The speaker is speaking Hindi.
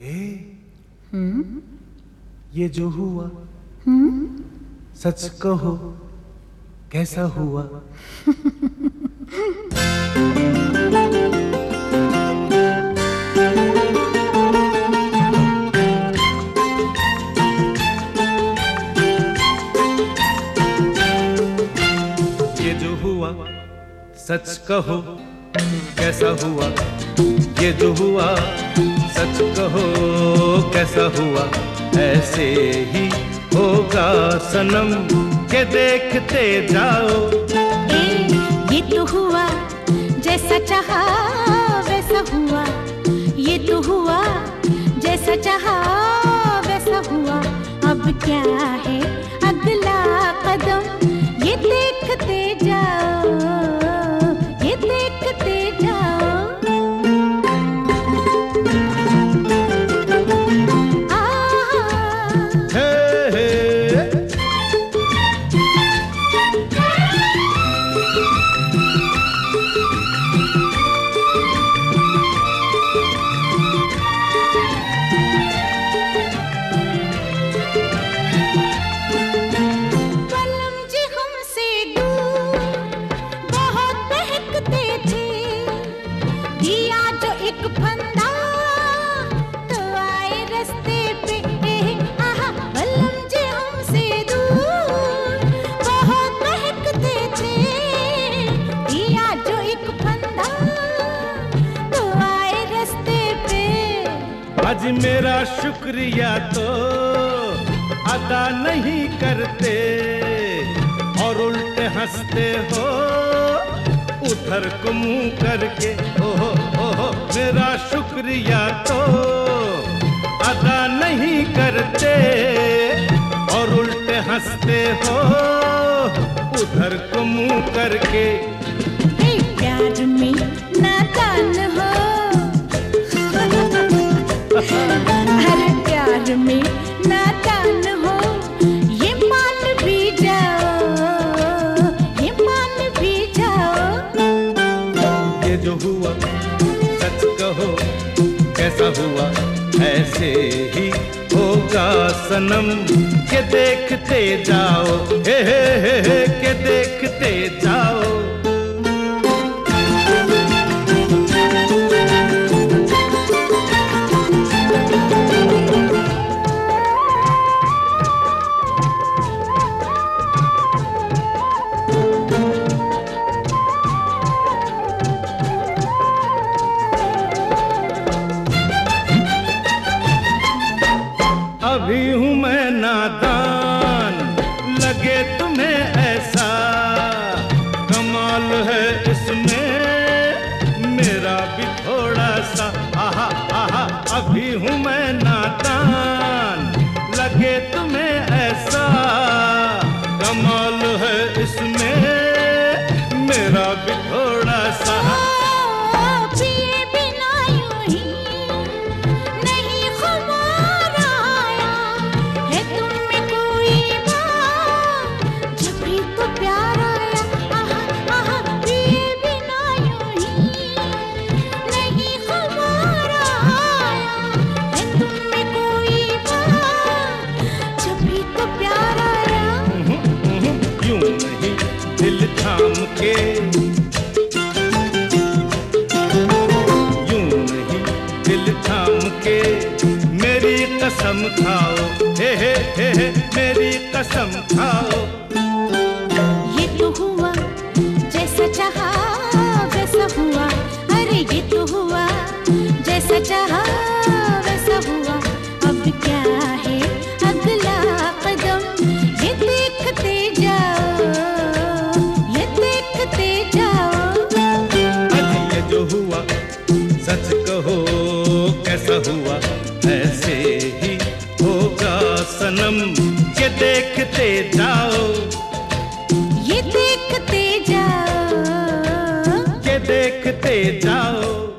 ये जो हुआ सच कहो कैसा हुआ? ये जो हुआ सच कहो कैसा हुआ? ये जो हुआ सच कहो कैसा हुआ? ऐसे ही होगा सनम के देखते जाओ। ये तो हुआ जैसा चाहा वैसा हुआ। ये तो हुआ जैसा चाहा वैसा हुआ। अब क्या है अगला कदम ये देखते जाओ, ये देखते जाओ। आज मेरा शुक्रिया तो अदा नहीं करते और उल्टे हंसते हो उधर को मुंह करके। ओहो ओहो मेरा शुक्रिया तो अदा नहीं करते और उल्टे हंसते हो उधर को मुंह करके। प्यार में नादान हो, हर प्यार में नादान हो, ये मान भी जाओ, ये मान भी जाओ। ये जो हुआ सच कहो कैसा हुआ? ऐसे ही होगा सनम के देखते जाओ। हे के देखते जाओ। अभी हूँ मैं नादान लगे तुम्हें ऐसा, कमाल है इसमें मेरा भी थोड़ा सा। आहा आहा अभी हूँ मैं नादान लगे तुम्हें ऐसा, कमाल है इसमें मेरा भी थोड़ा सा। दिल थाम के यूं नहीं दिल थाम के मेरी कसम खाओ। हे मेरी कसम खाओ। ये तो हुआ जैसा चाहा वैसा हुआ। अरे ये तो हुआ जैसा चाहा वैसा हुआ। अब क्या है अगला कदम ये देखते जाओ, ये देखते जाओ। आज ये जो हुआ सच कहो कैसा हुआ? ऐसे ही होगा सनम के देखते जाओ, ये देखते जाओ, ये देखते जाओ।